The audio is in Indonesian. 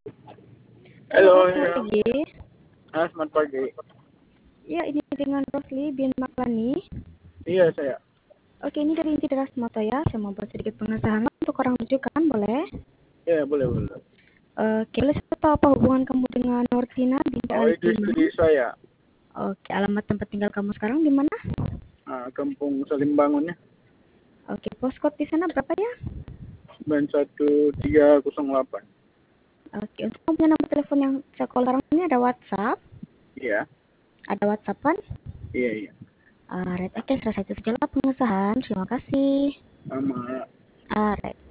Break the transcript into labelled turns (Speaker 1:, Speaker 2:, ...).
Speaker 1: Halo
Speaker 2: Halo,
Speaker 1: Kak, selamat
Speaker 2: ya.
Speaker 1: pagi.
Speaker 2: Selamat pagi.
Speaker 1: Ya, ini dengan Rosli bin Maklani.
Speaker 2: Iya, saya.
Speaker 1: Oke, ini dari Inti Moto ya. Saya mau buat sedikit pengesahan untuk orang rujukan, boleh?
Speaker 2: Iya, boleh, boleh.
Speaker 1: Oke, boleh saya tahu apa hubungan kamu dengan Nortina binti
Speaker 2: Oh,
Speaker 1: Ali
Speaker 2: itu
Speaker 1: Imam?
Speaker 2: istri saya.
Speaker 1: Oke, alamat tempat tinggal kamu sekarang di mana?
Speaker 2: Kampung Salimbangun ya.
Speaker 1: Oke, postcode di sana berapa ya?
Speaker 2: 91308.
Speaker 1: Oke, untuk kamu punya nomor telepon yang saya call sekarang ini ada WhatsApp?
Speaker 2: Iya,
Speaker 1: Ada WhatsApp kan?
Speaker 2: iya, iya.
Speaker 1: Oke, selesai itu saja lah pengesahan. Terima kasih.
Speaker 2: Sama
Speaker 1: Alright.